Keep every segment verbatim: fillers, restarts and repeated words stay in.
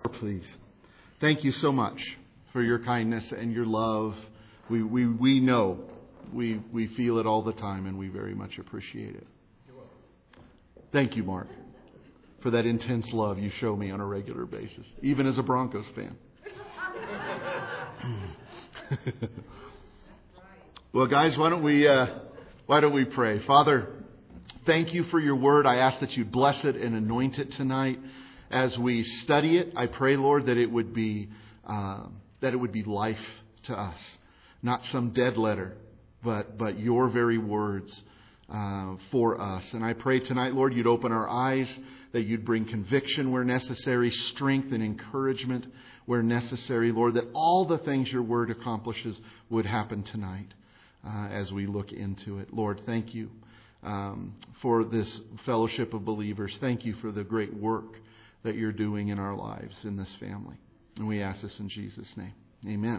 Please. Thank you so much for your kindness and your love. We we we know. We we feel it all the time, and we very much appreciate it. Thank you, Mark, for that intense love you show me on a regular basis, even as a Broncos fan. Well, guys, why don't we uh, why don't we pray? Father, thank you for your word. I ask that you bless it and anoint it tonight. As we study it, I pray, Lord, that it would be uh, that it would be life to us, not some dead letter, but but your very words uh, for us. And I pray tonight, Lord, you'd open our eyes, that you'd bring conviction where necessary, strength and encouragement where necessary, Lord, that all the things your word accomplishes would happen tonight uh, as we look into it. Lord, thank you um, for this fellowship of believers. Thank you for the great work that you're doing in our lives in this family. And we ask this in Jesus' name. Amen.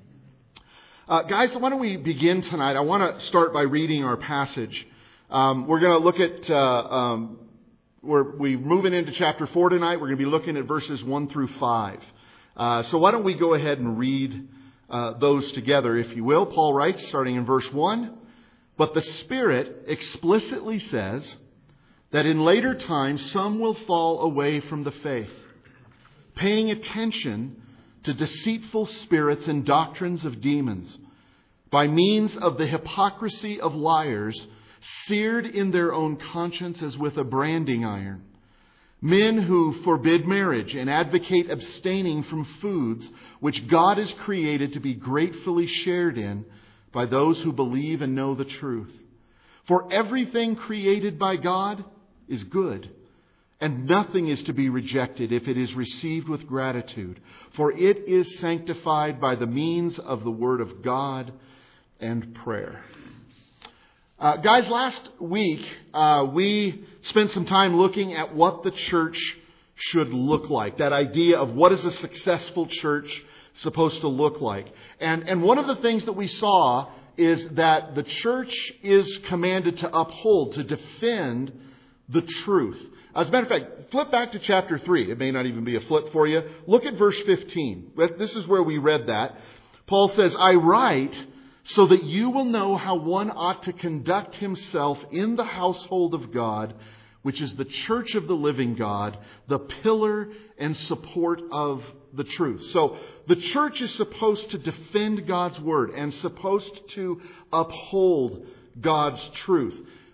Uh, guys, why don't we begin tonight? I want to start by reading our passage. Um, we're going to look at, uh, um, we're, we're moving into chapter four tonight. We're going to be looking at verses one through five. Uh, so why don't we go ahead and read uh, those together, if you will. Paul writes, starting in verse one, "But the Spirit explicitly says that in later times some will fall away from the faith, paying attention to deceitful spirits and doctrines of demons, by means of the hypocrisy of liars, seared in their own conscience as with a branding iron. Men who forbid marriage and advocate abstaining from foods which God has created to be gratefully shared in by those who believe and know the truth. For everything created by God is good, and nothing is to be rejected if it is received with gratitude, for it is sanctified by the means of the Word of God and prayer." Uh, guys, last week uh, we spent some time looking at what the church should look like. That idea of what is a successful church supposed to look like. And, and one of the things that we saw is that the church is commanded to uphold, to defend the truth. As a matter of fact, flip back to chapter three. It may not even be a flip for you. Look at verse fifteen. This is where we read that. Paul says, "I write so that you will know how one ought to conduct himself in the household of God, which is the church of the living God, the pillar and support of the truth." So the church is supposed to defend God's word and supposed to uphold God's truth.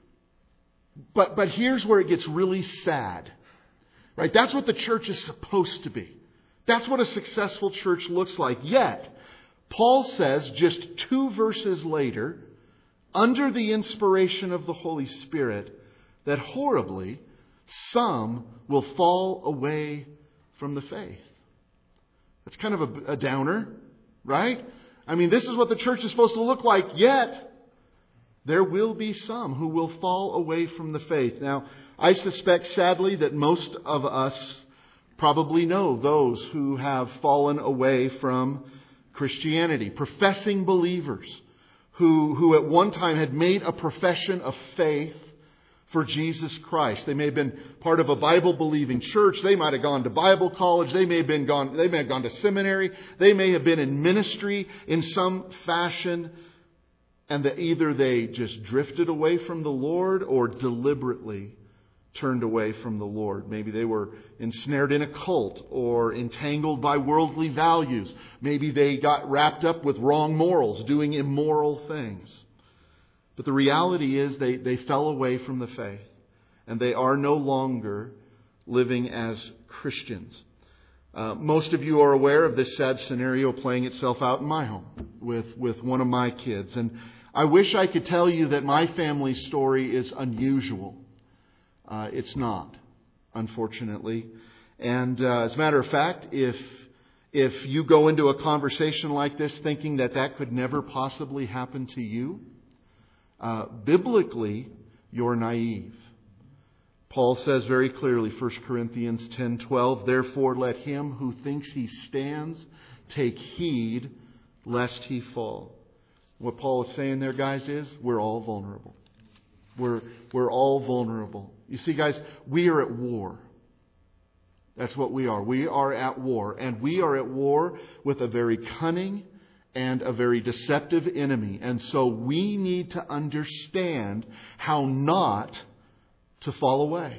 But but here's where it gets really sad. Right? That's what the church is supposed to be. That's what a successful church looks like. Yet, Paul says just two verses later, under the inspiration of the Holy Spirit, that horribly, some will fall away from the faith. That's kind of a, a downer, right? I mean, this is what the church is supposed to look like, yet there will be some who will fall away from the faith. Now, I suspect, sadly, that most of us probably know those who have fallen away from Christianity. Professing believers who, who at one time had made a profession of faith for Jesus Christ. They may have been part of a Bible-believing church. They might have gone to Bible college. They may have been gone, they may have gone to seminary. They may have been in ministry in some fashion. And that either they just drifted away from the Lord or deliberately turned away from the Lord. Maybe they were ensnared in a cult or entangled by worldly values. Maybe they got wrapped up with wrong morals, doing immoral things. But the reality is they, they fell away from the faith. And they are no longer living as Christians. Uh, most of you are aware of this sad scenario playing itself out in my home with, with one of my kids. And I wish I could tell you that my family story is unusual. Uh, it's not, unfortunately. And uh, as a matter of fact, if if you go into a conversation like this thinking that that could never possibly happen to you, uh, biblically, you're naive. Paul says very clearly, First Corinthians ten twelve, "Therefore let him who thinks he stands take heed lest he fall." What Paul is saying there, guys, is we're all vulnerable. We're, we're all vulnerable. You see, guys, we are at war. That's what we are. We are at war. And we are at war with a very cunning and a very deceptive enemy. And so we need to understand how not to fall away.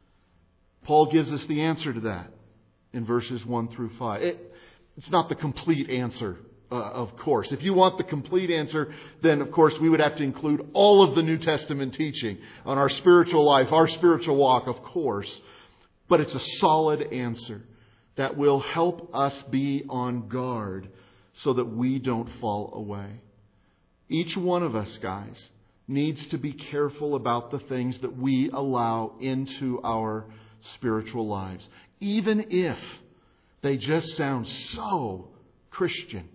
Paul gives us the answer to that in verses one through five. It, it's not the complete answer, uh, of course. If you want the complete answer, then of course we would have to include all of the New Testament teaching on our spiritual life, our spiritual walk, of course. But it's a solid answer that will help us be on guard so that we don't fall away. Each one of us, guys, needs to be careful about the things that we allow into our spiritual lives, even if they just sound so Christian.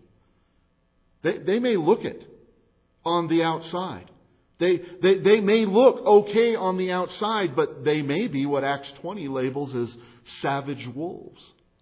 They, they may look it on the outside. They, they, they may look okay on the outside, but they may be what Acts twenty labels as savage wolves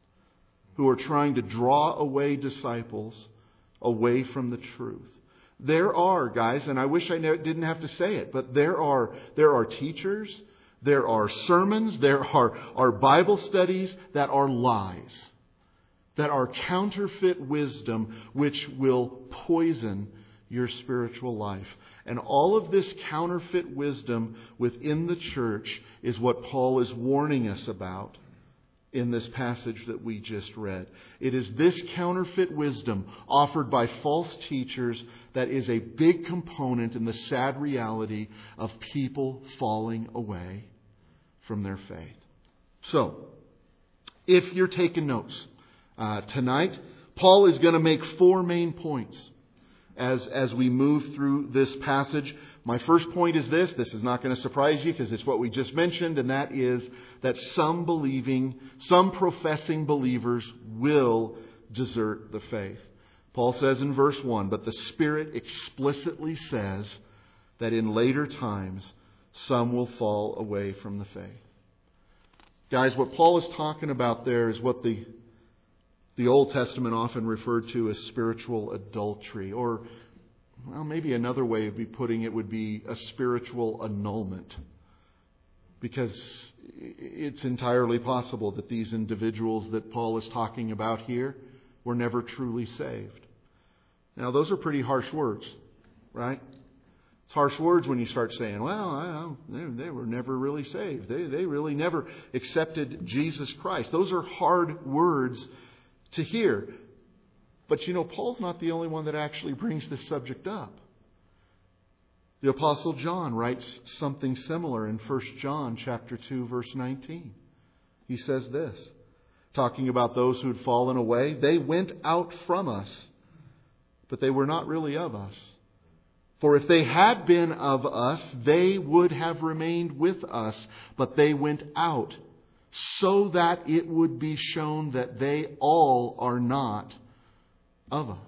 who are trying to draw away disciples away from the truth. There are, guys, and I wish I didn't have to say it, but there are there are teachers, there are sermons, there are, are Bible studies that are lies, that are counterfeit wisdom, which will poison your spiritual life. And all of this counterfeit wisdom within the church is what Paul is warning us about in this passage that we just read. It is this counterfeit wisdom offered by false teachers that is a big component in the sad reality of people falling away from their faith. So, if you're taking notes uh, tonight, Paul is going to make four main points as, as we move through this passage. My first point is this. This is not going to surprise you because it's what we just mentioned, and that is that some believing, some professing believers will desert the faith. Paul says in verse one, but the Spirit explicitly says that in later times some will fall away from the faith. Guys, what Paul is talking about there is what the the Old Testament often referred to as spiritual adultery, or well, maybe another way of be putting it would be a spiritual annulment. Because it's entirely possible that these individuals that Paul is talking about here were never truly saved. Now, those are pretty harsh words, right? It's harsh words when you start saying, well, I, they, they were never really saved. They, they really never accepted Jesus Christ. Those are hard words to hear. But you know, Paul's not the only one that actually brings this subject up. The Apostle John writes something similar in First John chapter two, verse nineteen. He says this, talking about those who had fallen away. They went out from us, but they were not really of us. For if they had been of us, they would have remained with us, but they went out, so that it would be shown that they all are not of us.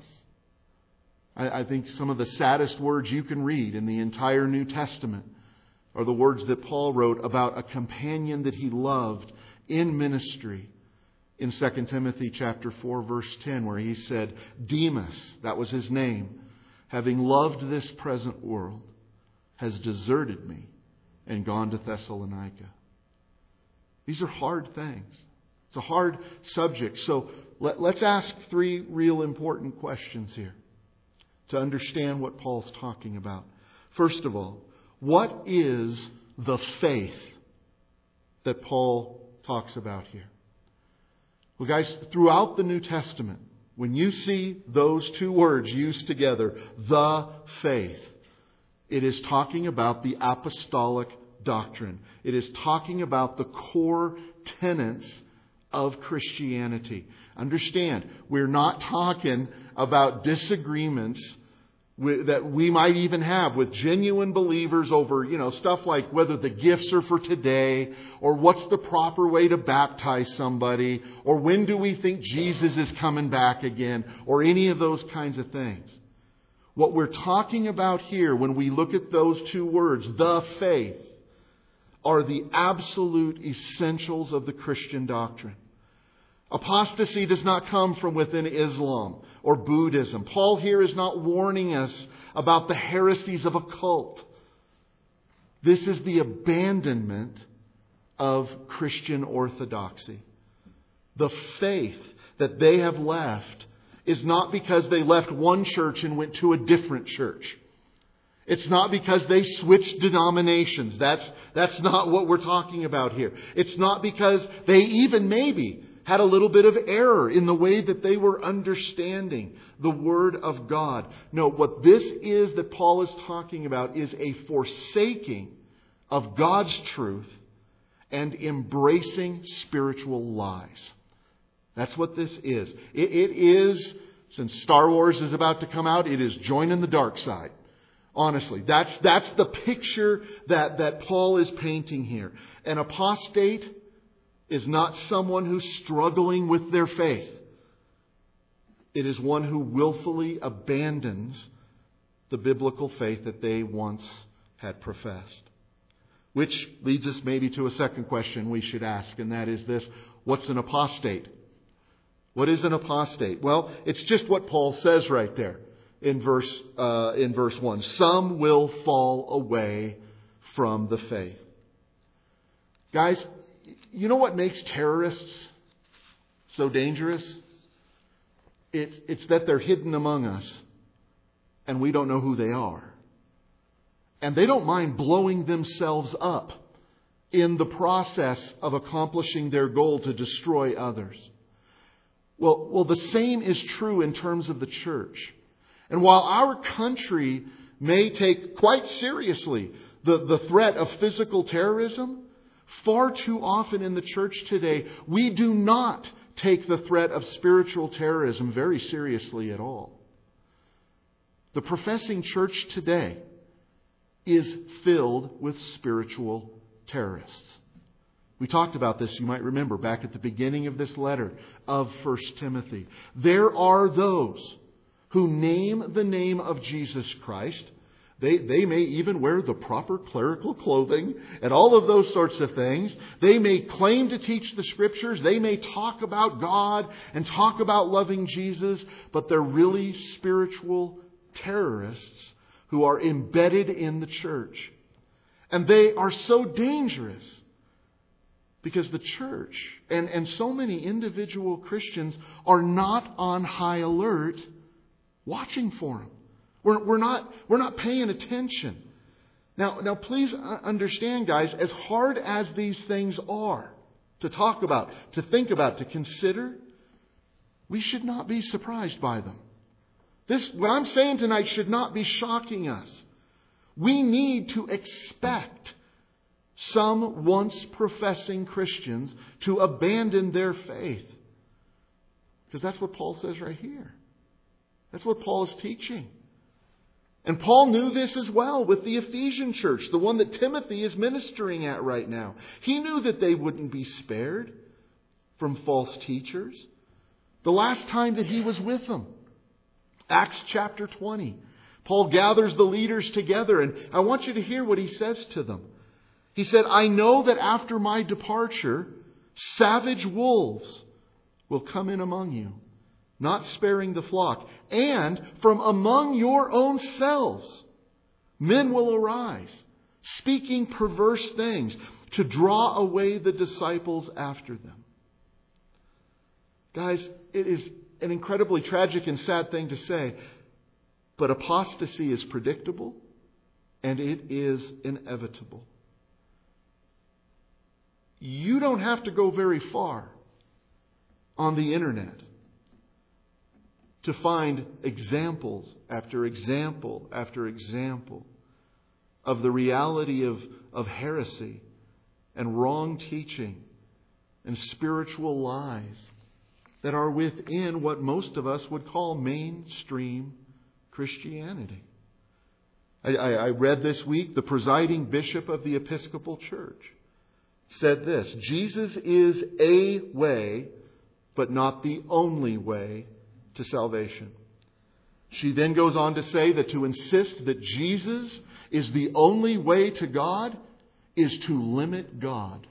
I, I think some of the saddest words you can read in the entire New Testament are the words that Paul wrote about a companion that he loved in ministry in Second Timothy chapter four, verse ten, where he said, Demas, that was his name, having loved this present world, has deserted me and gone to Thessalonica. These are hard things. It's a hard subject. So let, let's ask three real important questions here to understand what Paul's talking about. First of all, what is the faith that Paul talks about here? Well, guys, throughout the New Testament, when you see those two words used together, the faith, it is talking about the apostolic doctrine. It is talking about the core tenets of Christianity. Understand, we're not talking about disagreements that we might even have with genuine believers over, you know, stuff like whether the gifts are for today, or what's the proper way to baptize somebody, or when do we think Jesus is coming back again, or any of those kinds of things. What we're talking about here when we look at those two words, the faith, are the absolute essentials of the Christian doctrine. Apostasy does not come from within Islam or Buddhism. Paul here is not warning us about the heresies of a cult. This is the abandonment of Christian orthodoxy. The faith that they have left is not because they left one church and went to a different church. It's not because they switched denominations. That's, that's not what we're talking about here. It's not because they even maybe had a little bit of error in the way that they were understanding the Word of God. No, what this is that Paul is talking about is a forsaking of God's truth and embracing spiritual lies. That's what this is. It, it is, since Star Wars is about to come out, it is joining the dark side. Honestly, that's that's the picture that, that Paul is painting here. An apostate is not someone who's struggling with their faith. It is one who willfully abandons the biblical faith that they once had professed. Which leads us maybe to a second question we should ask, and that is this: what's an apostate? What is an apostate? Well, it's just what Paul says right there. In verse uh, in verse one, some will fall away from the faith. Guys, you know what makes terrorists so dangerous? It's, it's that they're hidden among us and we don't know who they are. And they don't mind blowing themselves up in the process of accomplishing their goal to destroy others. Well, well, the same is true in terms of the church. And while our country may take quite seriously the, the threat of physical terrorism, far too often in the church today, we do not take the threat of spiritual terrorism very seriously at all. The professing church today is filled with spiritual terrorists. We talked about this, you might remember, back at the beginning of this letter of First Timothy. There are those who name the name of Jesus Christ. They, they may even wear the proper clerical clothing and all of those sorts of things. They may claim to teach the Scriptures. They may talk about God and talk about loving Jesus, but they're really spiritual terrorists who are embedded in the church. And they are so dangerous because the church and, and so many individual Christians are not on high alert watching for them. We're, we're not, we're not paying attention. Now, now, please understand, guys, as hard as these things are to talk about, to think about, to consider, we should not be surprised by them. This, what I'm saying tonight, should not be shocking us. We need to expect some once professing Christians to abandon their faith. Because that's what Paul says right here. That's what Paul is teaching. And Paul knew this as well with the Ephesian church, the one that Timothy is ministering at right now. He knew that they wouldn't be spared from false teachers. The last time that he was with them, Acts chapter twenty, Paul gathers the leaders together, and I want you to hear what he says to them. He said, I know that after my departure, savage wolves will come in among you, not sparing the flock. And from among your own selves, men will arise, speaking perverse things to draw away the disciples after them. Guys, it is an incredibly tragic and sad thing to say, but apostasy is predictable and it is inevitable. You don't have to go very far on the internet to find examples after example after example of the reality of, of heresy and wrong teaching and spiritual lies that are within what most of us would call mainstream Christianity. I, I, I read this week the presiding bishop of the Episcopal Church said this: Jesus is a way, but not the only way to salvation. She then goes on to say that to insist that Jesus is the only way to God is to limit God.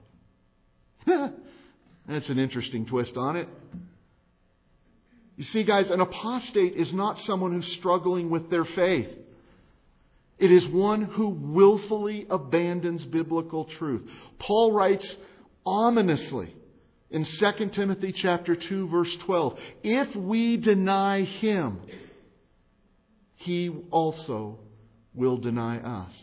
That's an interesting twist on it. You see, guys, an apostate is not someone who's struggling with their faith. It is one who willfully abandons biblical truth. Paul writes ominously in Second Timothy chapter two, verse twelve. If we deny Him, He also will deny us.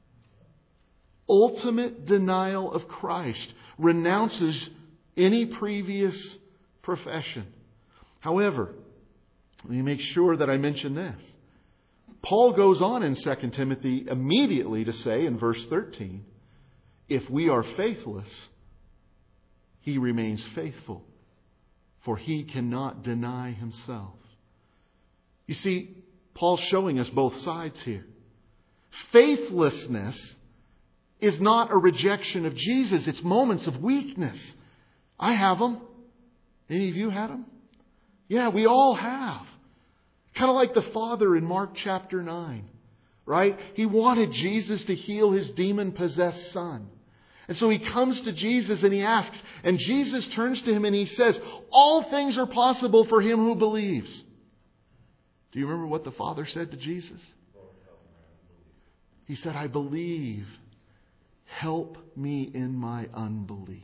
Ultimate denial of Christ renounces any previous profession. However, let me make sure that I mention this. Paul goes on in Second Timothy immediately to say in verse thirteen, if we are faithless, He remains faithful, for He cannot deny Himself. You see, Paul's showing us both sides here. Faithlessness is not a rejection of Jesus. It's moments of weakness. I have them. Any of you had them? Yeah, we all have. Kind of like the father in Mark chapter nine, right? He wanted Jesus to heal his demon-possessed son. And so he comes to Jesus and he asks, and Jesus turns to him and he says, all things are possible for him who believes. Do you remember what the father said to Jesus? He said, I believe. Help me in my unbelief.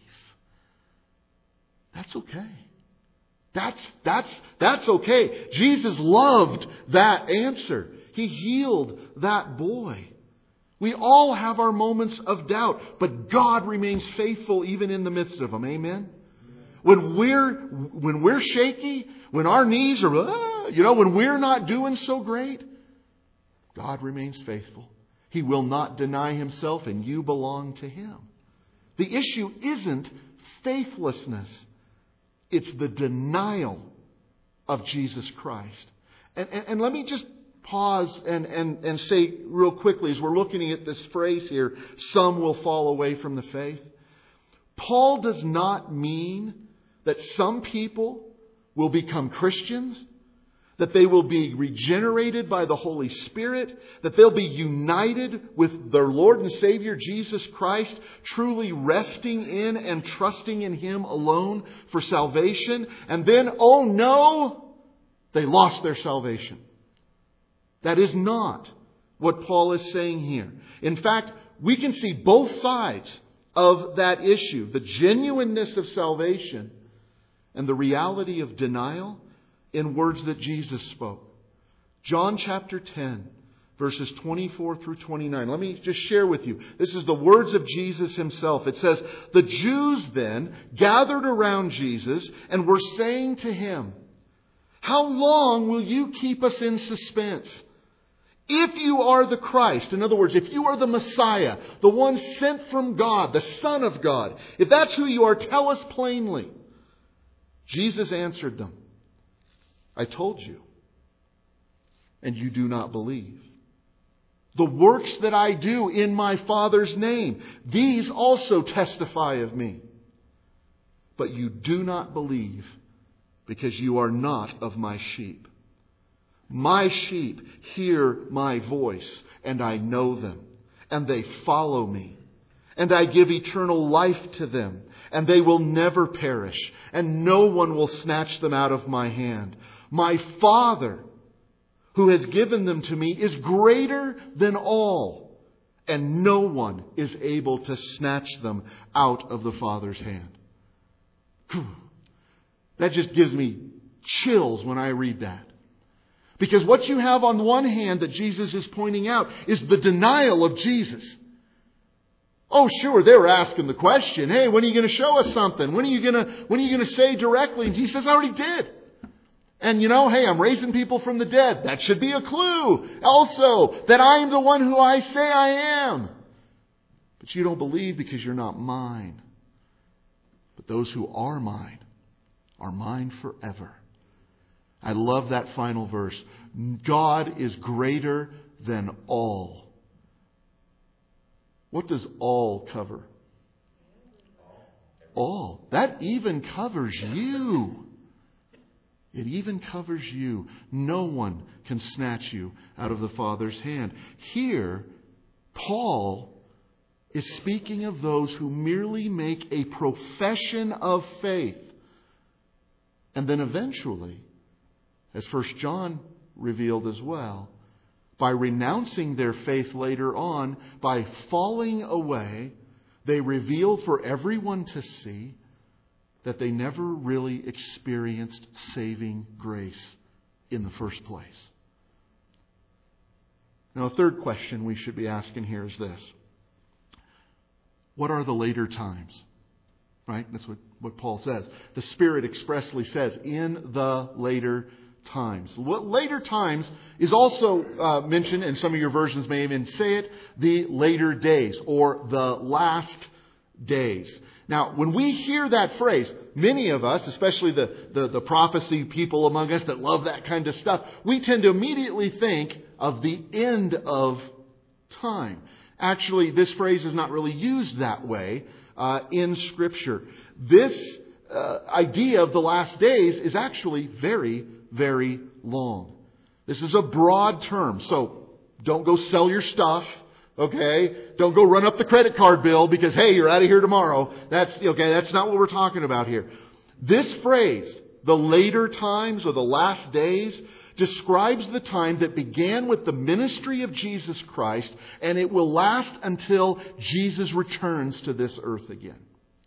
That's okay. That's, that's, that's okay. Jesus loved that answer. He healed that boy. We all have our moments of doubt, but God remains faithful even in the midst of them. Amen? When we're, when we're shaky, when our knees are, ah, you know, when we're not doing so great, God remains faithful. He will not deny Himself, and you belong to Him. The issue isn't faithlessness. It's the denial of Jesus Christ. And, and, and let me just pause and, and, and say real quickly as we're looking at this phrase here, some will fall away from the faith. Paul does not mean that some people will become Christians, that they will be regenerated by the Holy Spirit, that they'll be united with their Lord and Savior Jesus Christ, truly resting in and trusting in Him alone for salvation. And then, oh no, they lost their salvation. That is not what Paul is saying here. In fact, we can see both sides of that issue, the genuineness of salvation and the reality of denial, in words that Jesus spoke. John chapter ten, verses twenty-four through twenty-nine. Let me just share with you. This is the words of Jesus Himself. It says, the Jews then gathered around Jesus and were saying to Him, how long will you keep us in suspense? If you are the Christ, in other words, if you are the Messiah, the one sent from God, the Son of God, if that's who you are, tell us plainly. Jesus answered them, I told you, and you do not believe. The works that I do in my Father's name, these also testify of me. But you do not believe because you are not of my sheep. My sheep hear my voice, and I know them, and they follow me. And I give eternal life to them, and they will never perish, and no one will snatch them out of my hand. My Father, who has given them to me, is greater than all, and no one is able to snatch them out of the Father's hand. That just gives me chills when I read that. Because what you have on one hand that Jesus is pointing out is the denial of Jesus. Oh, sure, they were asking the question, hey, when are you going to show us something? When are you going to, when are you going to say directly? And Jesus says, I already did. And you know, hey, I'm raising people from the dead. That should be a clue. Also, that I am the one who I say I am. But you don't believe because you're not mine. But those who are mine are mine forever. I love that final verse. God is greater than all. What does all cover? All. That even covers you. It even covers you. No one can snatch you out of the Father's hand. Here, Paul is speaking of those who merely make a profession of faith. And then eventually, as First John revealed as well, by renouncing their faith later on, by falling away, they reveal for everyone to see that they never really experienced saving grace in the first place. Now, a third question we should be asking here is this. What are the later times? Right? That's what, what Paul says. The Spirit expressly says, in the later times. What later times is also uh, mentioned, and some of your versions may even say it, the later days or the last days. Now, when we hear that phrase, many of us, especially the, the, the prophecy people among us that love that kind of stuff, we tend to immediately think of the end of time. Actually, this phrase is not really used that way uh, in Scripture. This uh, idea of the last days is actually very, very long. This is a broad term, so don't go sell your stuff. Okay? Don't go run up the credit card bill because, hey, you're out of here tomorrow. That's, okay, that's not what we're talking about here. This phrase, the later times or the last days, describes the time that began with the ministry of Jesus Christ, and it will last until Jesus returns to this earth again.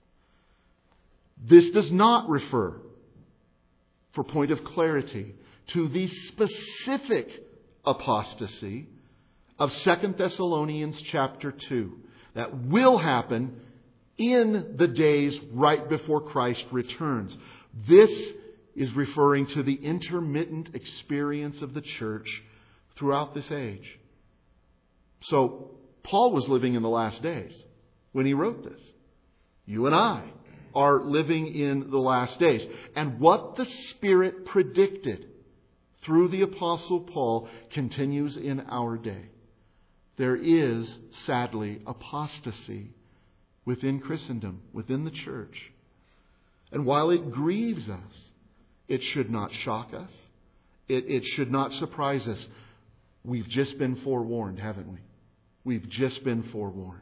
This does not refer, for point of clarity, to the specific apostasy of Second Thessalonians chapter two that will happen in the days right before Christ returns. This is referring to the intermittent experience of the church throughout this age. So, Paul was living in the last days when he wrote this. You and I are living in the last days. And what the Spirit predicted through the Apostle Paul continues in our day. There is, sadly, apostasy within Christendom, within the church. And while it grieves us, it should not shock us. It, it should not surprise us. We've just been forewarned, haven't we? We've just been forewarned.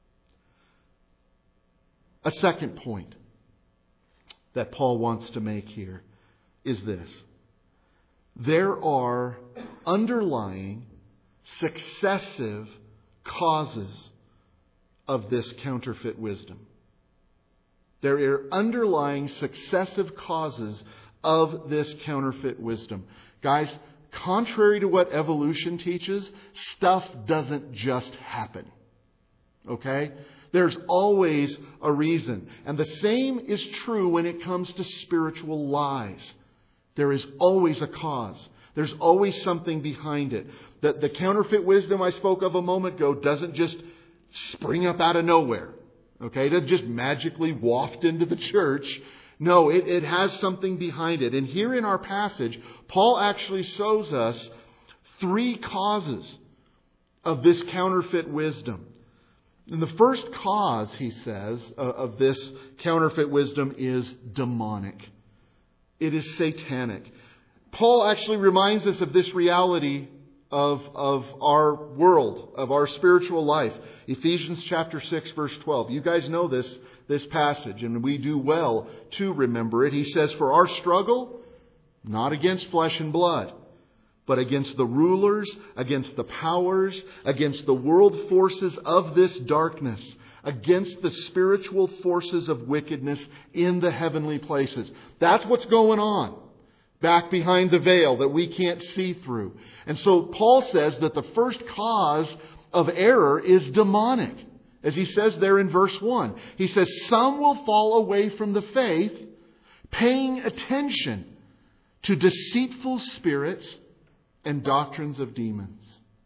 A second point that Paul wants to make here is this. There are underlying successive causes of this counterfeit wisdom. There are underlying successive causes of this counterfeit wisdom. Guys, contrary to what evolution teaches, stuff doesn't just happen. Okay? There's always a reason. And the same is true when it comes to spiritual lies. There is always a cause. There's always something behind it. The, the counterfeit wisdom I spoke of a moment ago doesn't just spring up out of nowhere. Okay? It doesn't just magically waft into the church. No, it, it has something behind it. And here in our passage, Paul actually shows us three causes of this counterfeit wisdom. And the first cause, he says, of this counterfeit wisdom is demonic. It is satanic. Paul actually reminds us of this reality of, of our world, of our spiritual life. Ephesians chapter six, verse twelve. You guys know this, this passage, and we do well to remember it. He says, "For our struggle, not against flesh and blood, but against the rulers, against the powers, against the world forces of this darkness, against the spiritual forces of wickedness in the heavenly places." That's what's going on back behind the veil that we can't see through. And so Paul says that the first cause of error is demonic. As he says there in verse one. He says, "Some will fall away from the faith, paying attention to deceitful spirits and doctrines of demons."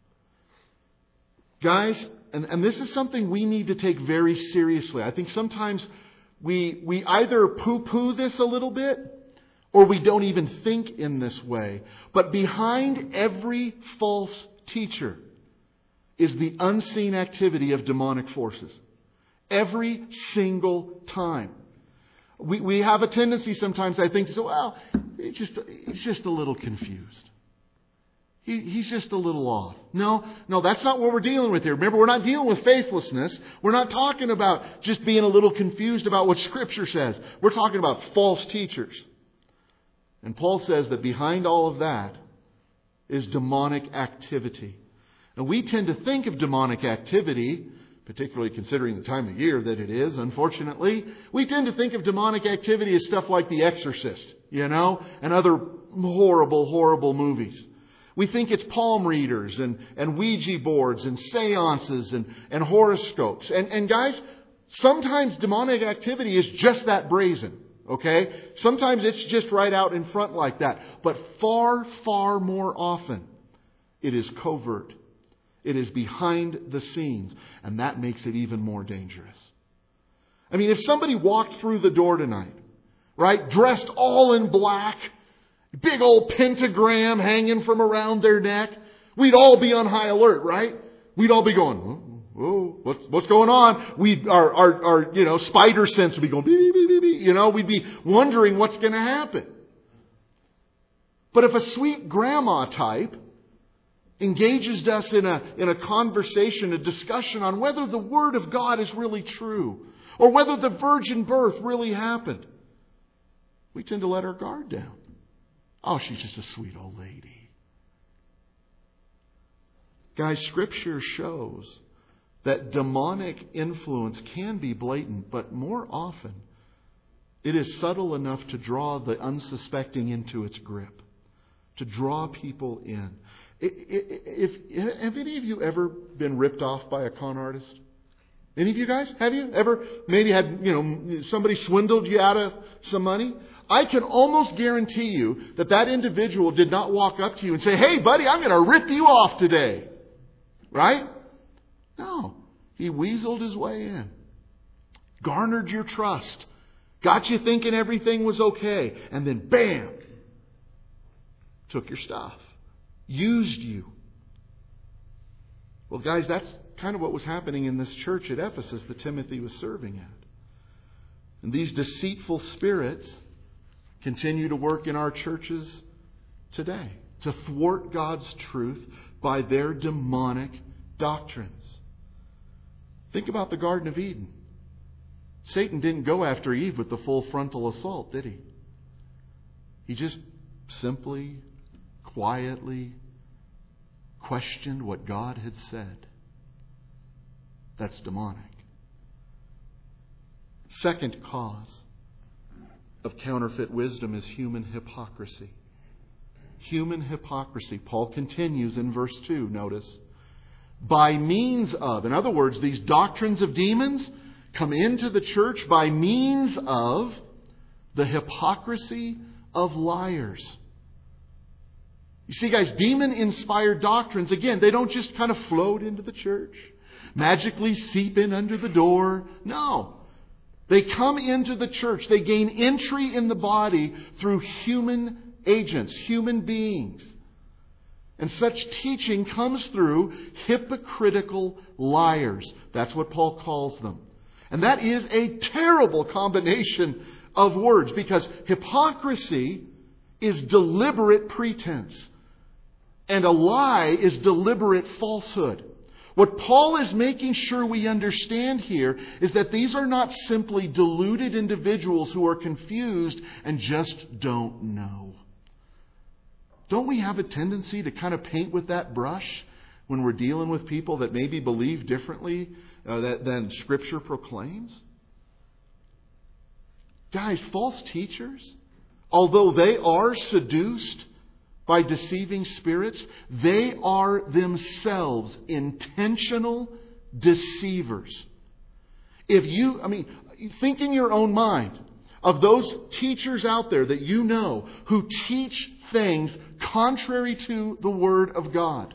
Guys, and, and this is something we need to take very seriously. I think sometimes we, we either poo-poo this a little bit, or we don't even think in this way. But behind every false teacher is the unseen activity of demonic forces. Every single time. We, we have a tendency sometimes, I think, to say, well, it's just, it's just a little confused. He, he's just a little off. No, no, that's not what we're dealing with here. Remember, we're not dealing with faithlessness. We're not talking about just being a little confused about what Scripture says. We're talking about false teachers. And Paul says that behind all of that is demonic activity. And we tend to think of demonic activity particularly considering the time of year that it is, unfortunately, we tend to think of demonic activity as stuff like The Exorcist, you know, and other horrible, horrible movies. We think it's palm readers and, and Ouija boards and seances and, and horoscopes. And, and guys, sometimes demonic activity is just that brazen. Okay? Sometimes it's just right out in front like that. But far, far more often, it is covert. It is behind the scenes. And that makes it even more dangerous. I mean, if somebody walked through the door tonight, right, dressed all in black, big old pentagram hanging from around their neck, we'd all be on high alert, right? We'd all be going, oh, oh what's, what's going on? We, our, our, our, you know, spider sense would be going, beep, beep, beep, beep. You know, we'd be wondering what's going to happen. But if a sweet grandma type engages us in a, in a conversation, a discussion on whether the Word of God is really true, or whether the virgin birth really happened, we tend to let our guard down. Oh, she's just a sweet old lady. Guys, Scripture shows that demonic influence can be blatant, but more often it is subtle enough to draw the unsuspecting into its grip, to draw people in. If, if, have any of you ever been ripped off by a con artist? Any of you guys? Have you ever maybe had, you know, somebody swindled you out of some money? I can almost guarantee you that that individual did not walk up to you and say, hey, buddy, I'm going to rip you off today. Right? No. He weaseled his way in. Garnered your trust. Got you thinking everything was okay. And then, bam, took your stuff. Used you. Well, guys, that's kind of what was happening in this church at Ephesus that Timothy was serving at. And these deceitful spirits continue to work in our churches today to thwart God's truth by their demonic doctrines. Think about the Garden of Eden. Satan didn't go after Eve with the full frontal assault, did he? He just simply, quietly questioned what God had said. That's demonic. Second cause of counterfeit wisdom is human hypocrisy. Human hypocrisy. Paul continues in verse two, notice. By means of, in other words, these doctrines of demons come into the church by means of the hypocrisy of liars. You see, guys, demon-inspired doctrines, again, they don't just kind of float into the church, magically seep in under the door. No. They come into the church. They gain entry in the body through human agents, human beings. And such teaching comes through hypocritical liars. That's what Paul calls them. And that is a terrible combination of words, because hypocrisy is deliberate pretense, and a lie is deliberate falsehood. What Paul is making sure we understand here is that these are not simply deluded individuals who are confused and just don't know. Don't we have a tendency to kind of paint with that brush when we're dealing with people that maybe believe differently uh, that, than Scripture proclaims? Guys, false teachers, although they are seduced by deceiving spirits, they are themselves intentional deceivers. If you, I mean, think in your own mind of those teachers out there that you know who teach things contrary to the Word of God.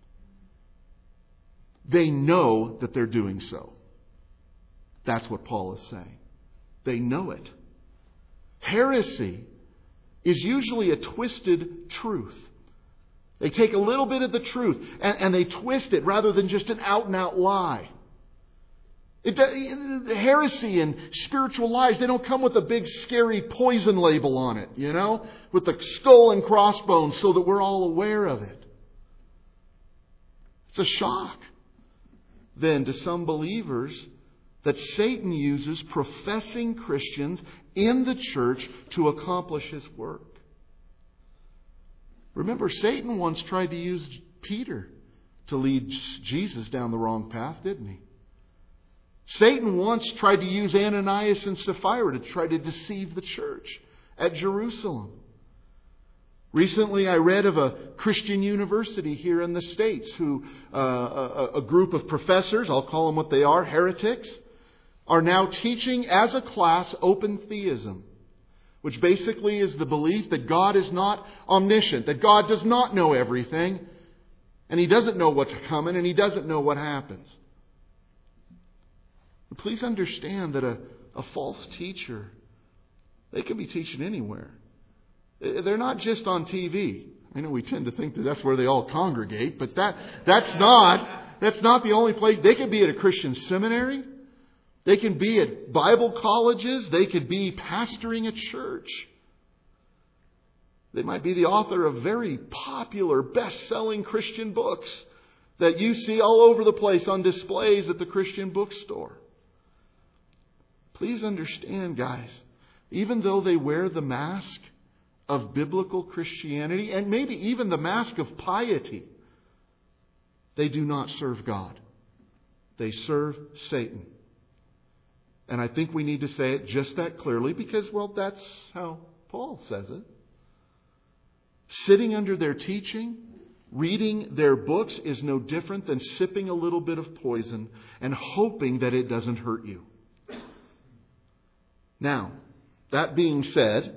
They know that they're doing so. That's what Paul is saying. They know it. Heresy is usually a twisted truth. They take a little bit of the truth and, and they twist it rather than just an out-and-out lie. It, heresy and spiritual lies, they don't come with a big scary poison label on it, you know, with the skull and crossbones so that we're all aware of it. It's a shock then to some believers that Satan uses professing Christians in the church to accomplish his work. Remember, Satan once tried to use Peter to lead Jesus down the wrong path, didn't he? Satan once tried to use Ananias and Sapphira to try to deceive the church at Jerusalem. Recently, I read of a Christian university here in the States who, uh, a, a group of professors, I'll call them what they are, heretics, are now teaching as a class open theism, which basically is the belief that God is not omniscient, that God does not know everything, and He doesn't know what's coming, and He doesn't know what happens. Please understand that a, a false teacher, they can be teaching anywhere. They're not just on T V. I know we tend to think that that's where they all congregate, but that that's not that's not the only place. They could be at a Christian seminary. They can be at Bible colleges. They could be pastoring a church. They might be the author of very popular, best-selling Christian books that you see all over the place on displays at the Christian bookstore. Please understand, guys, even though they wear the mask of biblical Christianity, and maybe even the mask of piety, they do not serve God. They serve Satan. And I think we need to say it just that clearly because, well, that's how Paul says it. Sitting under their teaching, reading their books is no different than sipping a little bit of poison and hoping that it doesn't hurt you. Now, that being said,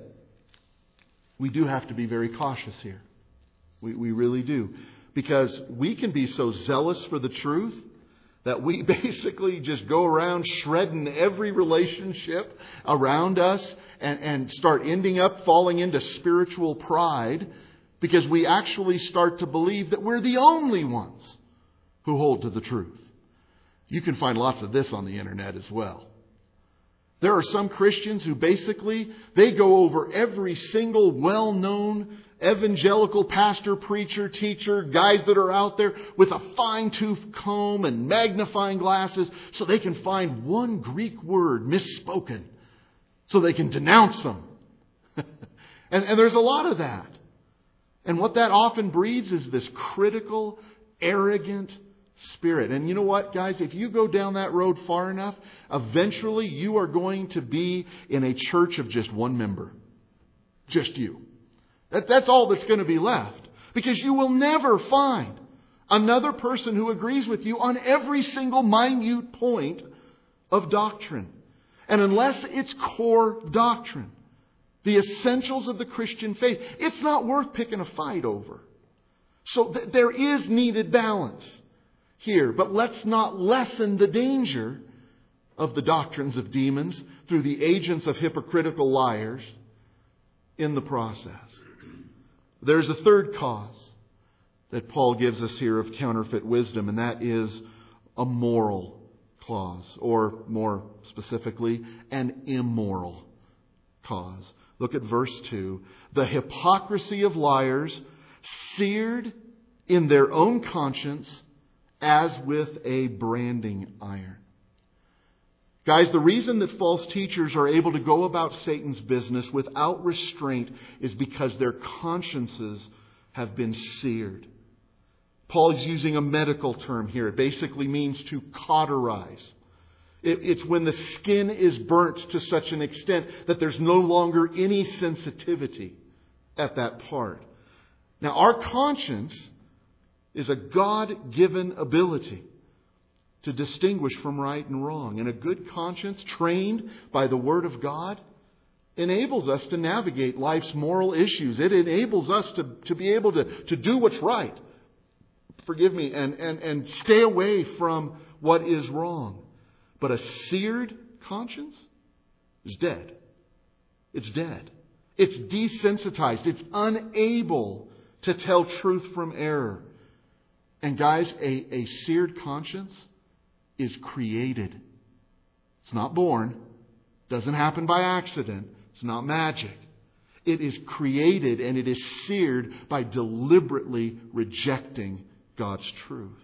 we do have to be very cautious here. We, we really do. Because we can be so zealous for the truth that we basically just go around shredding every relationship around us and, and start ending up falling into spiritual pride because we actually start to believe that we're the only ones who hold to the truth. You can find lots of this on the internet as well. There are some Christians who basically, they go over every single well-known evangelical pastor, preacher, teacher, guys that are out there with a fine-tooth comb and magnifying glasses so they can find one Greek word misspoken so they can denounce them. and, and there's a lot of that. And what that often breeds is this critical, arrogant spirit. And you know what, guys? If you go down that road far enough, eventually you are going to be in a church of just one member. Just you. That, that's all that's going to be left. Because you will never find another person who agrees with you on every single minute point of doctrine. And unless it's core doctrine, the essentials of the Christian faith, it's not worth picking a fight over. So th- there is needed balance here, but let's not lessen the danger of the doctrines of demons through the agents of hypocritical liars in the process. There's a third cause that Paul gives us here of counterfeit wisdom, and that is a moral cause, or more specifically, an immoral cause. Look at verse two. The hypocrisy of liars, seared in their own conscience as with a branding iron. Guys, the reason that false teachers are able to go about Satan's business without restraint is because their consciences have been seared. Paul is using a medical term here. It basically means to cauterize. It, it's when the skin is burnt to such an extent that there's no longer any sensitivity at that part. Now, our conscience is a God-given ability to distinguish from right and wrong. And a good conscience, trained by the Word of God, enables us to navigate life's moral issues. It enables us to, to be able to, to do what's right. Forgive me, and, and, and stay away from what is wrong. But a seared conscience is dead. It's dead. It's desensitized. It's unable to tell truth from error. And guys, a, a seared conscience is created. It's not born. Doesn't happen by accident. It's not magic. It is created, and it is seared by deliberately rejecting God's truth.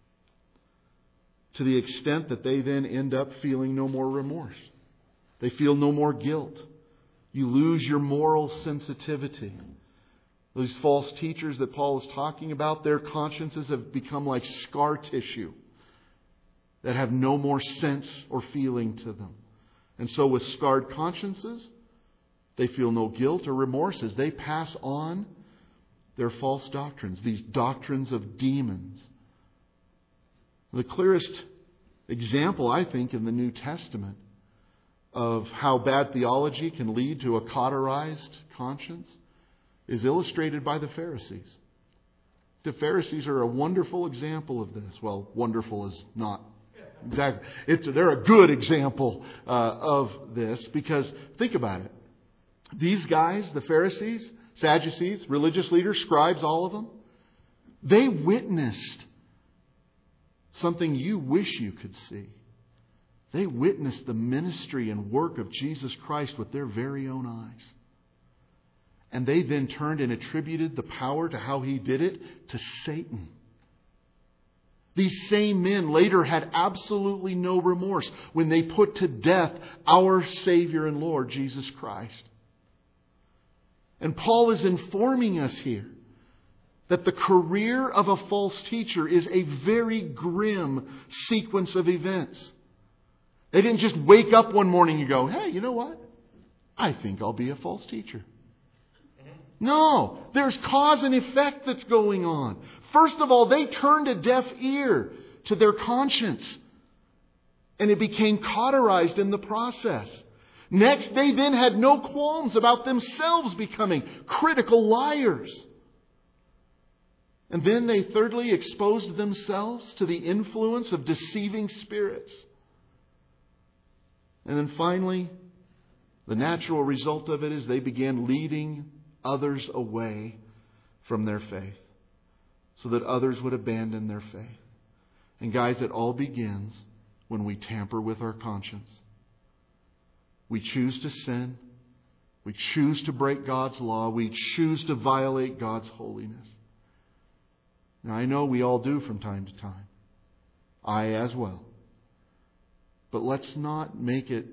To the extent that they then end up feeling no more remorse. They feel no more guilt. You lose your moral sensitivity. These false teachers that Paul is talking about, their consciences have become like scar tissue. that have no more sense or feeling to them. And so with scarred consciences, they feel no guilt or remorse as they pass on their false doctrines, these doctrines of demons. The clearest example, I think, in the New Testament of how bad theology can lead to a cauterized conscience is illustrated by the Pharisees. The Pharisees are a wonderful example of this. Well, wonderful is not exactly. It's, they're a good example uh, of this because think about it. These guys, the Pharisees, Sadducees, religious leaders, scribes, all of them, they witnessed something you wish you could see. They witnessed the ministry and work of Jesus Christ with their very own eyes. And they then turned and attributed the power to how He did it to Satan. These same men later had absolutely no remorse when they put to death our Savior and Lord, Jesus Christ. And Paul is informing us here that the career of a false teacher is a very grim sequence of events. They didn't just wake up one morning and go, hey, you know what? I think I'll be a false teacher. No, there's cause and effect that's going on. First of all, they turned a deaf ear to their conscience. And it became cauterized in the process. Next, they then had no qualms about themselves becoming critical liars. And then they thirdly exposed themselves to the influence of deceiving spirits. And then finally, the natural result of it is they began leading others away from their faith so that others would abandon their faith. And guys, it all begins when we tamper with our conscience. We choose to sin. We choose to break God's law. We choose to violate God's holiness. Now, I know we all do from time to time. I as well. But let's not make it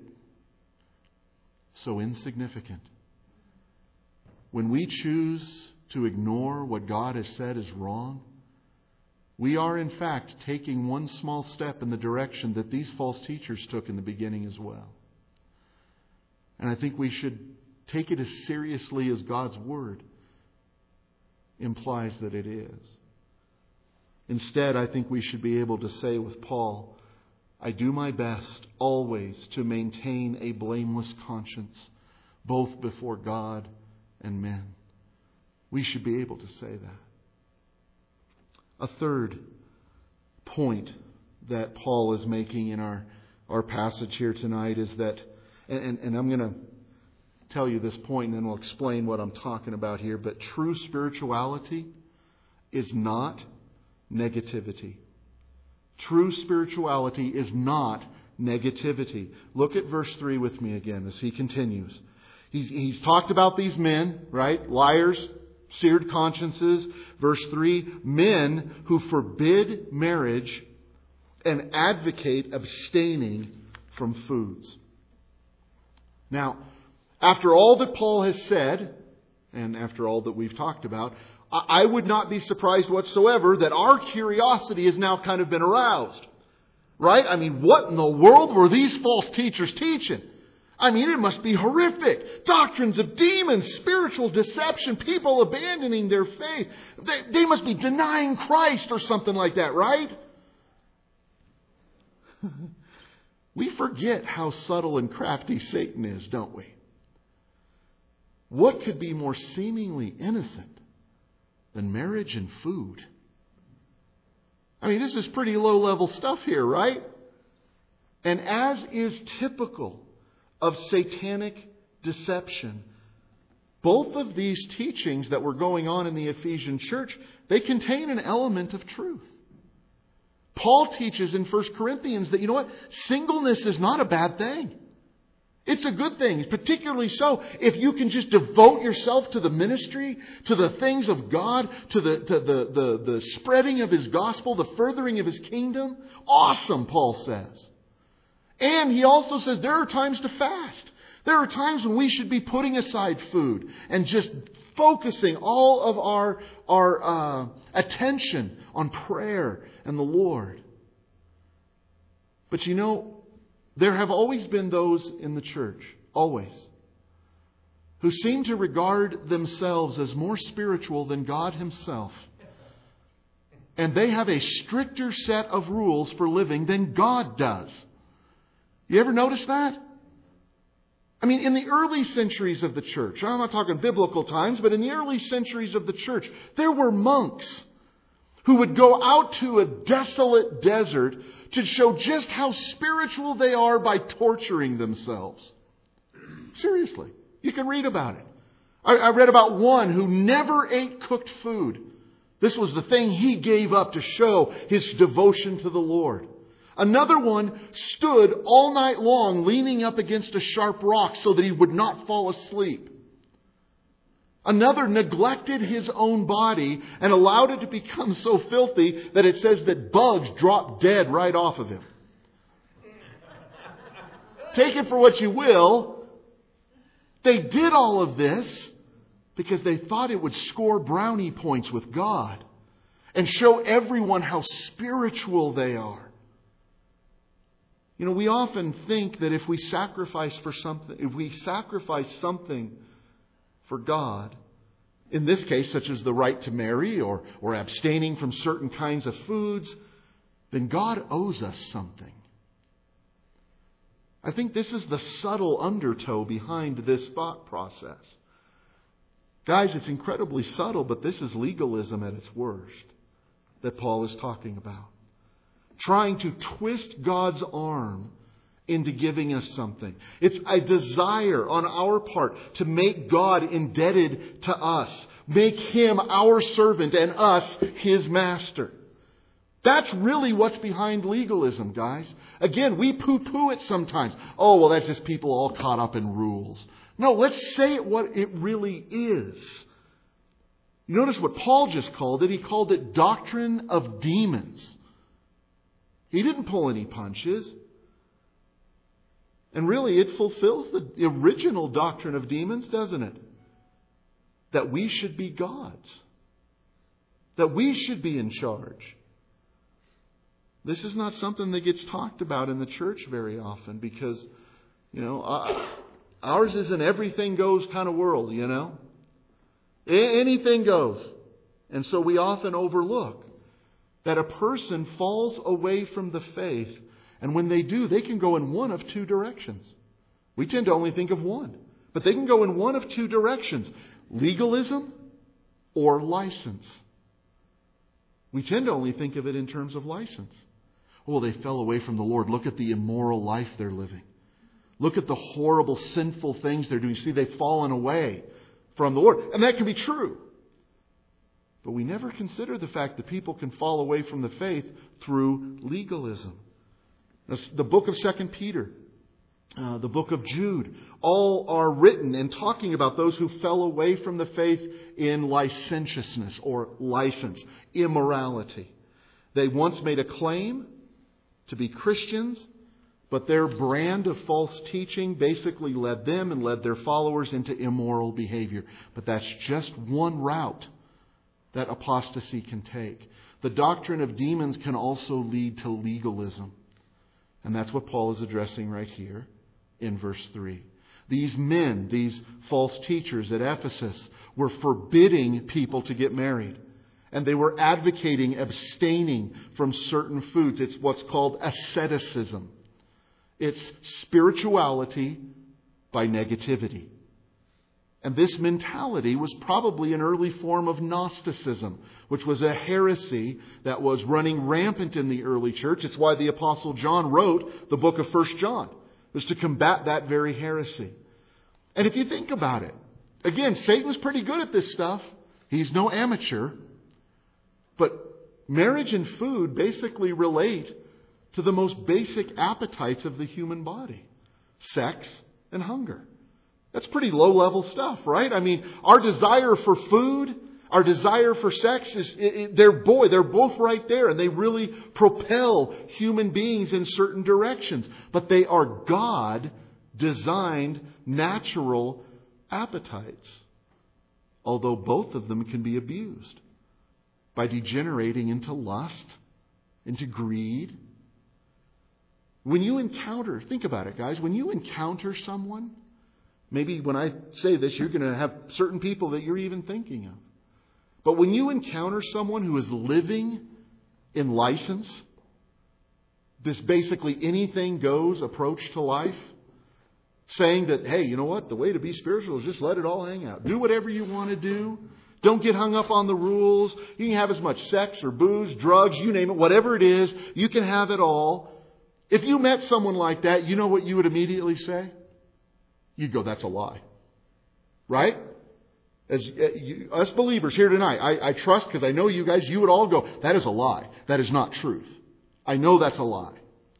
so insignificant. When we choose to ignore what God has said is wrong, we are in fact taking one small step in the direction that these false teachers took in the beginning as well. And I think we should take it as seriously as God's Word implies that it is. Instead, I think we should be able to say with Paul, I do my best always to maintain a blameless conscience, both before God and men. We should be able to say that. A third point that Paul is making in our, our passage here tonight is that, and, and I'm going to tell you this point and then we'll explain what I'm talking about here, but true spirituality is not negativity. True spirituality is not negativity. Look at verse three with me again as he continues. He's, he's talked about these men, right? Liars, seared consciences. Verse three, men who forbid marriage and advocate abstaining from foods. Now, after all that Paul has said, and after all that we've talked about, I would not be surprised whatsoever that our curiosity has now kind of been aroused. Right? I mean, what in the world were these false teachers teaching? I mean, it must be horrific. Doctrines of demons, spiritual deception, people abandoning their faith. They, they must be denying Christ or something like that, right? We forget how subtle and crafty Satan is, don't we? What could be more seemingly innocent than marriage and food? I mean, this is pretty low-level stuff here, right? And as is typical of satanic deception, both of these teachings that were going on in the Ephesian church, they contain an element of truth. Paul teaches in First Corinthians that, you know what? Singleness is not a bad thing. It's a good thing, particularly so if you can just devote yourself to the ministry, to the things of God, to the, to the, the, the spreading of His gospel, the furthering of His kingdom. Awesome, Paul says. And he also says there are times to fast. There are times when we should be putting aside food and just focusing all of our, our uh, attention on prayer and the Lord. But you know, there have always been those in the church, always, who seem to regard themselves as more spiritual than God Himself. And they have a stricter set of rules for living than God does. You ever notice that? I mean, in the early centuries of the church, I'm not talking biblical times, but in the early centuries of the church, there were monks who would go out to a desolate desert to show just how spiritual they are by torturing themselves. Seriously. You can read about it. I, I read about one who never ate cooked food. This was the thing he gave up to show his devotion to the Lord. Another one stood all night long leaning up against a sharp rock so that he would not fall asleep. Another neglected his own body and allowed it to become so filthy that it says that bugs dropped dead right off of him. Take it for what you will. They did all of this because they thought it would score brownie points with God and show everyone how spiritual they are. You know, we often think that if we sacrifice for something, if we sacrifice something for God, in this case, such as the right to marry or, or abstaining from certain kinds of foods, then God owes us something. I think this is the subtle undertow behind this thought process. Guys, it's incredibly subtle, but this is legalism at its worst that Paul is talking about. Trying to twist God's arm into giving us something. It's a desire on our part to make God indebted to us. Make Him our servant and us His master. That's really what's behind legalism, guys. Again, we poo-poo it sometimes. Oh, well, that's just people all caught up in rules. No, let's say it what it really is. You notice what Paul just called it. He called it doctrine of demons. He didn't pull any punches. And really, it fulfills the original doctrine of demons, doesn't it? That we should be gods. That we should be in charge. This is not something that gets talked about in the church very often because, you know, uh, ours is an everything goes kind of world, you know. A- anything goes. And so we often overlook that a person falls away from the faith, and when they do, they can go in one of two directions. We tend to only think of one, but they can go in one of two directions: legalism or license. We tend to only think of it in terms of license. Oh, they fell away from the Lord. Look at the immoral life they're living. Look at the horrible, sinful things they're doing. See, they've fallen away from the Lord. And that can be true. But we never consider the fact that people can fall away from the faith through legalism. The book of Second Peter, uh, the book of Jude, all are written and talking about those who fell away from the faith in licentiousness or license, immorality. They once made a claim to be Christians, but their brand of false teaching basically led them and led their followers into immoral behavior. But that's just one route that apostasy can take. The doctrine of demons can also lead to legalism. And that's what Paul is addressing right here in verse three. These men, these false teachers at Ephesus, were forbidding people to get married. And they were advocating abstaining from certain foods. It's what's called asceticism. It's spirituality by negativity. And this mentality was probably an early form of Gnosticism, which was a heresy that was running rampant in the early church. It's why the Apostle John wrote the book of First John, was to combat that very heresy. And if you think about it, again, Satan's pretty good at this stuff. He's no amateur. But marriage and food basically relate to the most basic appetites of the human body: sex and hunger. That's pretty low-level stuff, right? I mean, our desire for food, our desire for sex, is it, it, they're boy, they're both right there, and they really propel human beings in certain directions. But they are God-designed natural appetites, although both of them can be abused by degenerating into lust, into greed. When you encounter, think about it, guys, when you encounter someone, maybe when I say this, you're going to have certain people that you're even thinking of. But when you encounter someone who is living in license, this basically anything goes approach to life, saying that, hey, you know what? The way to be spiritual is just let it all hang out. Do whatever you want to do. Don't get hung up on the rules. You can have as much sex or booze, drugs, you name it, whatever it is. You can have it all. If you met someone like that, you know what you would immediately say? You'd go, that's a lie. Right? As uh, you, us believers here tonight, I, I trust because I know you guys, you would all go, that is a lie. That is not truth. I know that's a lie.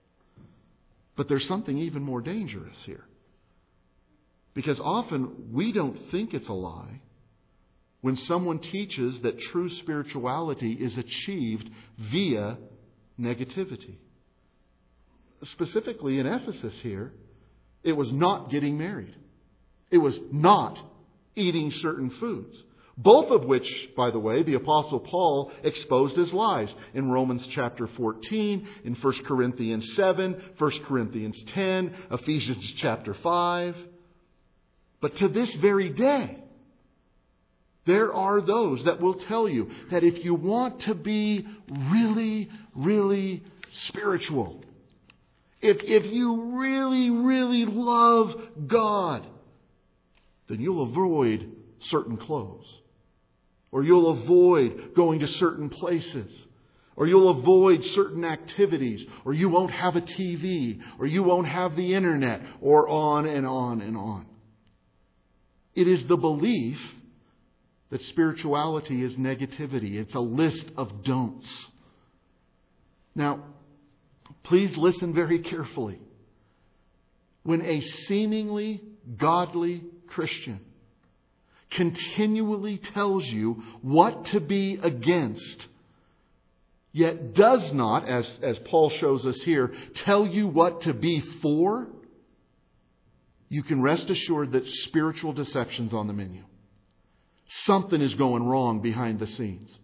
But there's something even more dangerous here. Because often we don't think it's a lie when someone teaches that true spirituality is achieved via negativity. Specifically in Ephesus here, it was not getting married. It was not eating certain foods. Both of which, by the way, the Apostle Paul exposed as lies in Romans chapter fourteen, in First Corinthians seven, First Corinthians ten, Ephesians chapter five. But to this very day, there are those that will tell you that if you want to be really, really spiritual, if, if you really, really love God, then you'll avoid certain clothes. Or you'll avoid going to certain places. Or you'll avoid certain activities. Or you won't have a T V. Or you won't have the internet. Or on and on and on. It is the belief that spirituality is negativity. It's a list of don'ts. Now, please listen very carefully. When a seemingly godly Christian continually tells you what to be against, yet does not, as, as Paul shows us here, tell you what to be for, you can rest assured that spiritual deception's on the menu. Something is going wrong behind the scenes.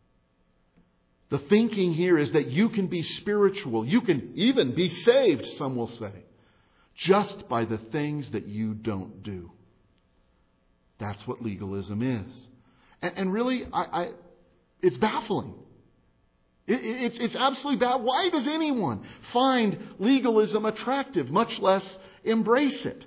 The thinking here is that you can be spiritual, you can even be saved, some will say, just by the things that you don't do. That's what legalism is. And, and really, I, I, it's baffling. It, it, it's, it's absolutely bad. Why does anyone find legalism attractive, much less embrace it?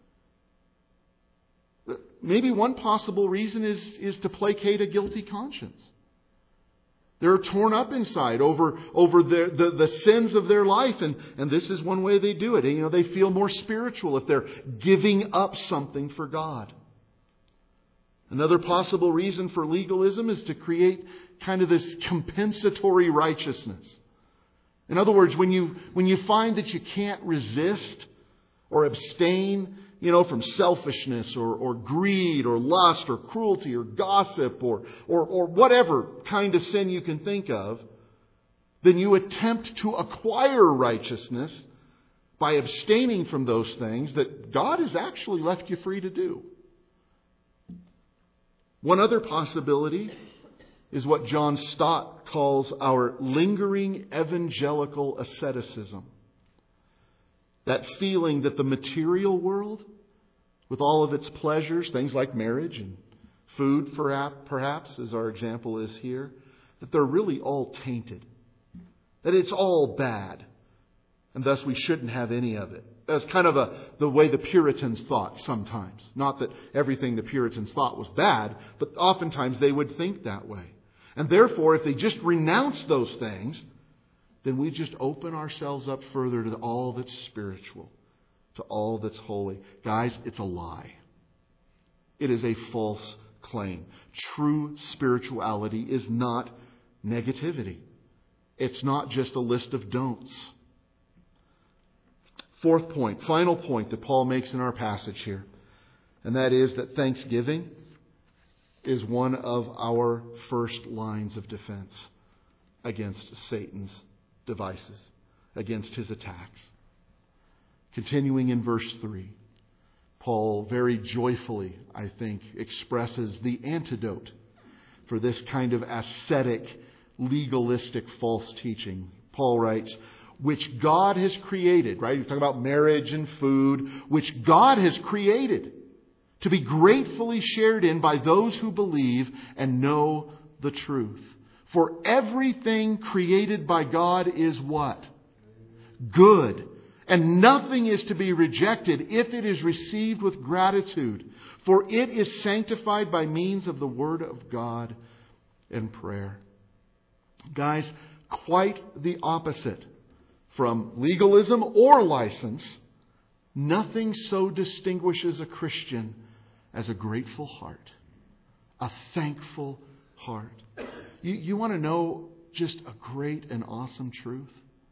Maybe one possible reason is, is to placate a guilty conscience. They're torn up inside over, over their, the, the sins of their life. And, and this is one way they do it. You know, they feel more spiritual if they're giving up something for God. Another possible reason for legalism is to create kind of this compensatory righteousness. In other words, when you, when you find that you can't resist or abstain, you know, from selfishness or, or greed or lust or cruelty or gossip or, or, or whatever kind of sin you can think of, then you attempt to acquire righteousness by abstaining from those things that God has actually left you free to do. One other possibility is what John Stott calls our lingering evangelical asceticism. That feeling that the material world, with all of its pleasures, things like marriage and food perhaps, as our example is here, that they're really all tainted. That it's all bad. And thus we shouldn't have any of it. That's kind of a, the way the Puritans thought sometimes. Not that everything the Puritans thought was bad, but oftentimes they would think that way. And therefore, if they just renounce those things, then we just open ourselves up further to all that's spiritual, to all that's holy. Guys, it's a lie. It is a false claim. True spirituality is not negativity. It's not just a list of don'ts. Fourth point, final point that Paul makes in our passage here, and that is that thanksgiving is one of our first lines of defense against Satan's devices, against his attacks. Continuing in verse three, Paul very joyfully, I think, expresses the antidote for this kind of ascetic, legalistic false teaching. Paul writes, which God has created, right? You're talking about marriage and food, which God has created to be gratefully shared in by those who believe and know the truth. For everything created by God is what? Good. And nothing is to be rejected if it is received with gratitude. For it is sanctified by means of the Word of God and prayer. Guys, quite the opposite from legalism or license. Nothing so distinguishes a Christian as a grateful heart. A thankful heart. You, you want to know just a great and awesome truth?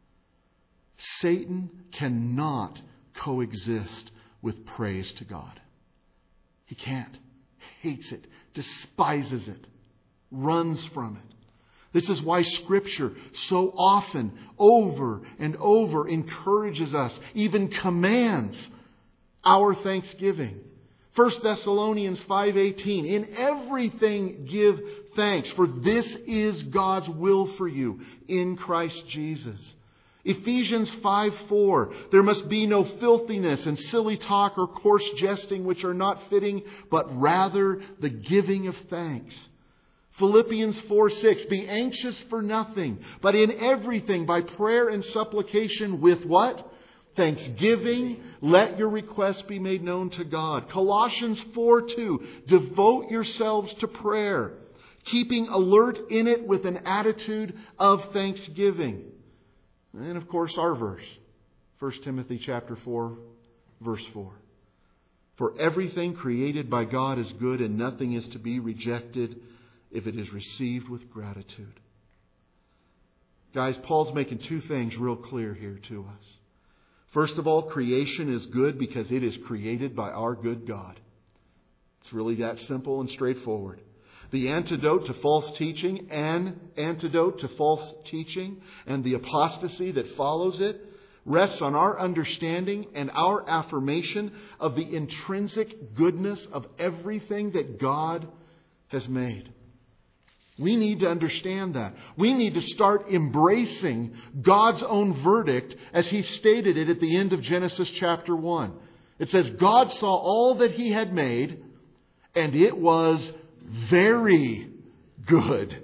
Satan cannot coexist with praise to God. He can't. Hates it. Despises it. Runs from it. This is why Scripture so often, over and over, encourages us, even commands our thanksgiving. First Thessalonians five eighteen, in everything give thanks, for this is God's will for you in Christ Jesus. Ephesians five four, there must be no filthiness and silly talk or coarse jesting which are not fitting, but rather the giving of thanks. Philippians four six, be anxious for nothing, but in everything by prayer and supplication with what? Thanksgiving, let your requests be made known to God. Colossians four two, devote yourselves to prayer, keeping alert in it with an attitude of thanksgiving. And of course our verse, First Timothy chapter four, verse four. For everything created by God is good, and nothing is to be rejected if it is received with gratitude. Guys, Paul's making two things real clear here to us. First of all, creation is good because it is created by our good God. It's really that simple and straightforward. The antidote to false teaching and antidote to false teaching and the apostasy that follows it rests on our understanding and our affirmation of the intrinsic goodness of everything that God has made. We need to understand that. We need to start embracing God's own verdict as He stated it at the end of Genesis chapter one. It says, God saw all that He had made, and it was very good.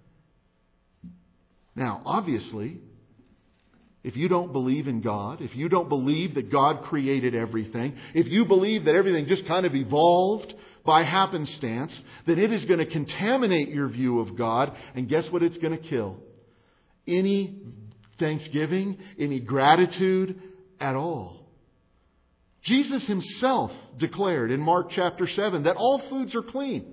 Now, obviously, if you don't believe in God, if you don't believe that God created everything, if you believe that everything just kind of evolved by happenstance, then it is going to contaminate your view of God. And guess what it's going to kill? Any thanksgiving, any gratitude at all. Jesus Himself declared in Mark chapter seven that all foods are clean.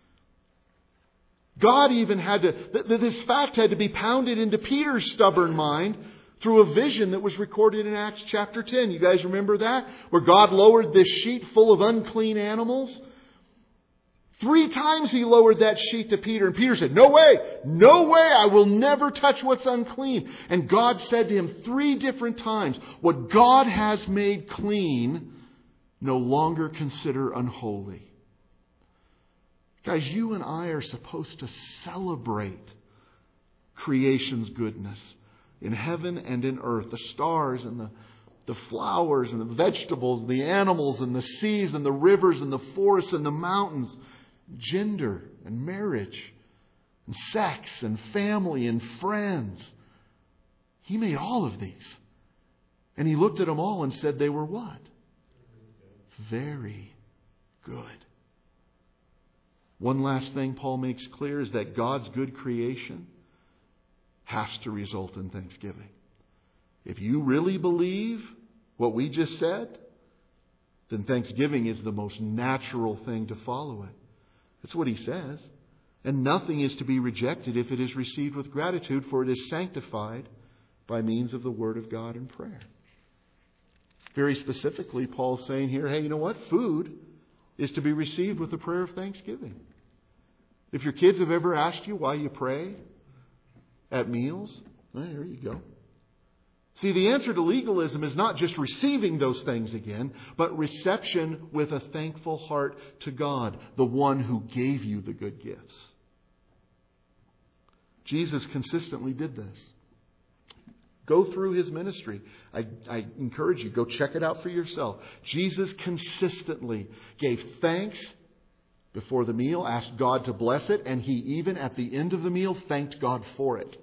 God even had to, this fact had to be pounded into Peter's stubborn mind through a vision that was recorded in Acts chapter ten. You guys remember that? Where God lowered this sheet full of unclean animals. Three times He lowered that sheet to Peter. And Peter said, no way, no way, I will never touch what's unclean. And God said to him three different times, what God has made clean, no longer consider unholy. Guys, you and I are supposed to celebrate creation's goodness in heaven and in earth. The stars and the, the flowers and the vegetables, the animals and the seas and the rivers and the forests and the mountains. Gender and marriage and sex and family and friends. He made all of these. And He looked at them all and said they were what? Very good. One last thing Paul makes clear is that God's good creation has to result in thanksgiving. If you really believe what we just said, then thanksgiving is the most natural thing to follow it. That's what he says. And nothing is to be rejected if it is received with gratitude, for it is sanctified by means of the Word of God and prayer. Very specifically, Paul's saying here, hey, you know what? Food is to be received with the prayer of thanksgiving. If your kids have ever asked you why you pray at meals, well, there you go. See, the answer to legalism is not just receiving those things again, but reception with a thankful heart to God, the one who gave you the good gifts. Jesus consistently did this. Go through His ministry. I, I encourage you, go check it out for yourself. Jesus consistently gave thanks before the meal, asked God to bless it, and He even at the end of the meal thanked God for it.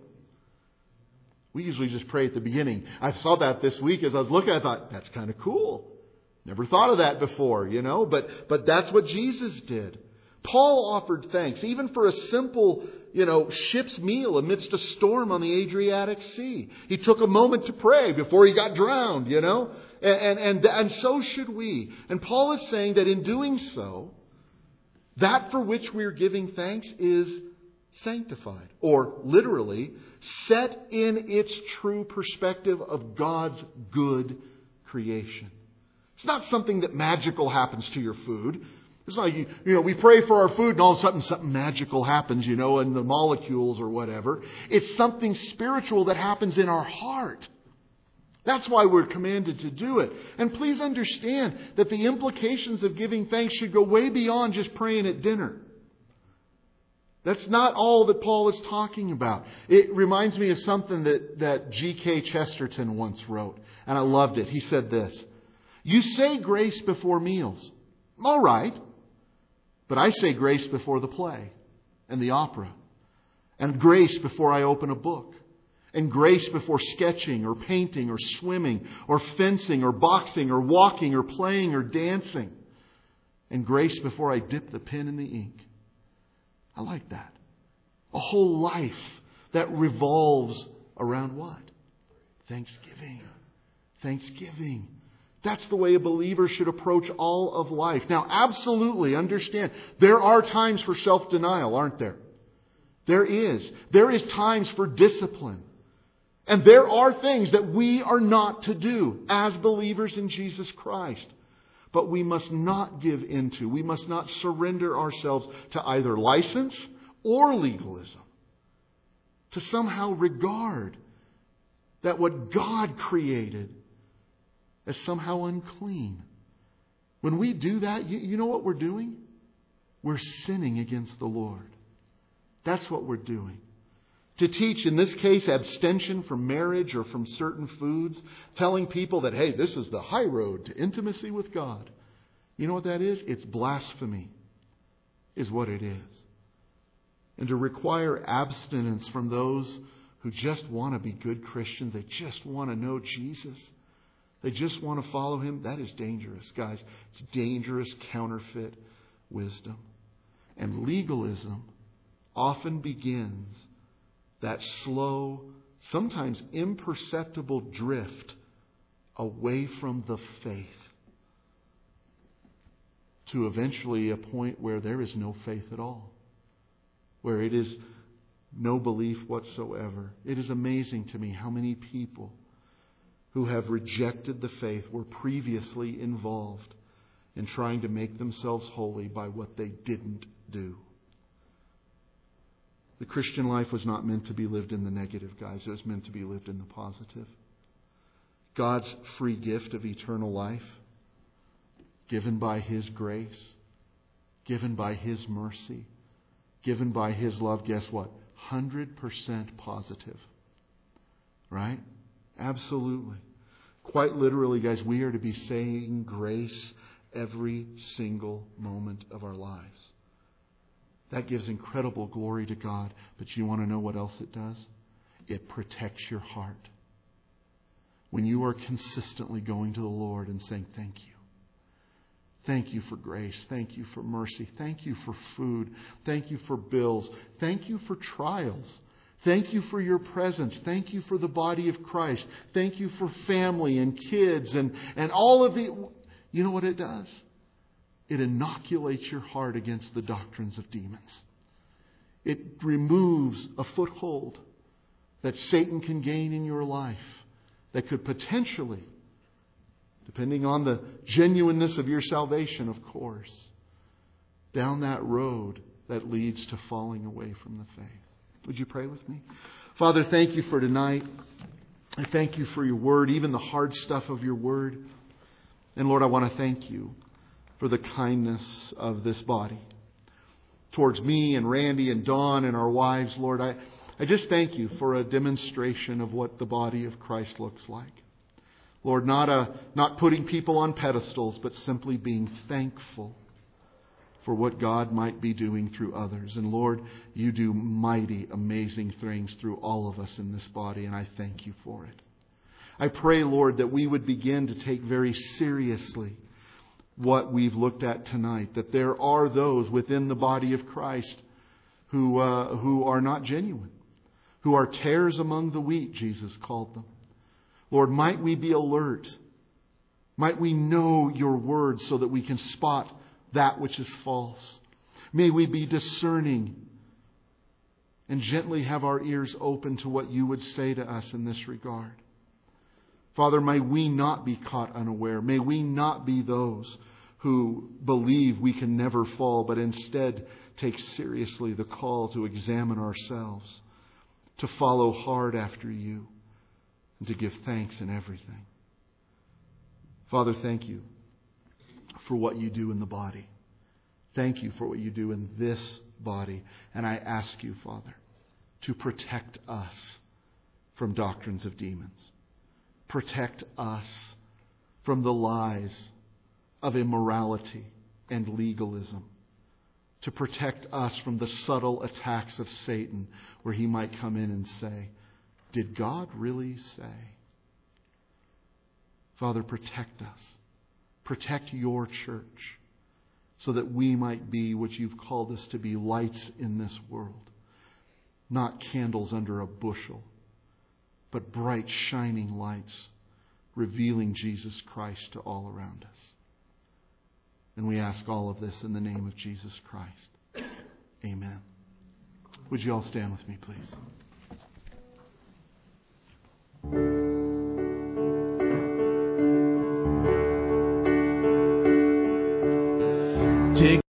We usually just pray at the beginning. I saw that this week as I was looking. I thought, that's kind of cool. Never thought of that before, you know, but but that's what Jesus did. Paul offered thanks, even for a simple, you know, ship's meal amidst a storm on the Adriatic Sea. He took a moment to pray before he got drowned, you know, and and and, and so should we. And Paul is saying that in doing so, that for which we are giving thanks is sanctified, or literally set in its true perspective of God's good creation. It's not something that magical happens to your food. It's like, you, you know, we pray for our food and all of a sudden something magical happens, you know, in the molecules or whatever. It's something spiritual that happens in our heart. That's why we're commanded to do it. And please understand that the implications of giving thanks should go way beyond just praying at dinner. That's not all that Paul is talking about. It reminds me of something that, that G K Chesterton once wrote. And I loved it. He said this: "You say grace before meals. All right. But I say grace before the play and the opera. And grace before I open a book. And grace before sketching or painting or swimming or fencing or boxing or walking or playing or dancing. And grace before I dip the pen in the ink." I like that. A whole life that revolves around what? Thanksgiving. Thanksgiving. That's the way a believer should approach all of life. Now, absolutely understand, there are times for self-denial, aren't there? There is. There is times for discipline. And there are things that we are not to do as believers in Jesus Christ. But we must not give into, we must not surrender ourselves to either license or legalism. To somehow regard that what God created as somehow unclean. When we do that, you, you know what we're doing? We're sinning against the Lord. That's what we're doing. To teach, in this case, abstention from marriage or from certain foods, telling people that, hey, this is the high road to intimacy with God. You know what that is? It's blasphemy, is what it is. And to require abstinence from those who just want to be good Christians, they just want to know Jesus, they just want to follow Him, that is dangerous, guys. It's dangerous counterfeit wisdom. And legalism often begins that slow, sometimes imperceptible drift away from the faith to eventually a point where there is no faith at all, where it is no belief whatsoever. It is amazing to me how many people who have rejected the faith were previously involved in trying to make themselves holy by what they didn't do. The Christian life was not meant to be lived in the negative, guys. It was meant to be lived in the positive. God's free gift of eternal life, given by His grace, given by His mercy, given by His love, guess what? one hundred percent positive. Right? Absolutely. Quite literally, guys, we are to be saying grace every single moment of our lives. That gives incredible glory to God. But you want to know what else it does? It protects your heart. When you are consistently going to the Lord and saying, thank you. Thank you for grace. Thank you for mercy. Thank you for food. Thank you for bills. Thank you for trials. Thank you for your presence. Thank you for the body of Christ. Thank you for family and kids and, and all of the... You know what it does? It inoculates your heart against the doctrines of demons. It removes a foothold that Satan can gain in your life that could potentially, depending on the genuineness of your salvation, of course, down that road that leads to falling away from the faith. Would you pray with me? Father, thank you for tonight. I thank you for your word, even the hard stuff of your word. And Lord, I want to thank you for the kindness of this body towards me and Randy and Dawn and our wives. Lord, I, I just thank you for a demonstration of what the body of Christ looks like. Lord, not a not putting people on pedestals, but simply being thankful for what God might be doing through others. And Lord, you do mighty, amazing things through all of us in this body, and I thank you for it. I pray, Lord, that we would begin to take very seriously what we've looked at tonight, that there are those within the body of Christ who uh, who are not genuine, who are tares among the wheat, Jesus called them. Lord, might we be alert? Might we know your word so that we can spot that which is false? May we be discerning and gently have our ears open to what you would say to us in this regard. Father, may we not be caught unaware. May we not be those who believe we can never fall, but instead take seriously the call to examine ourselves, to follow hard after you, and to give thanks in everything. Father, thank you for what you do in the body. Thank you for what you do in this body. And I ask you, Father, to protect us from doctrines of demons. Protect us from the lies of immorality and legalism. To protect us from the subtle attacks of Satan, where he might come in and say, did God really say? Father, protect us. Protect your church so that we might be what you've called us to be, lights in this world. Not candles under a bushel, but bright, shining lights revealing Jesus Christ to all around us. And we ask all of this in the name of Jesus Christ. Amen. Would you all stand with me, please? Take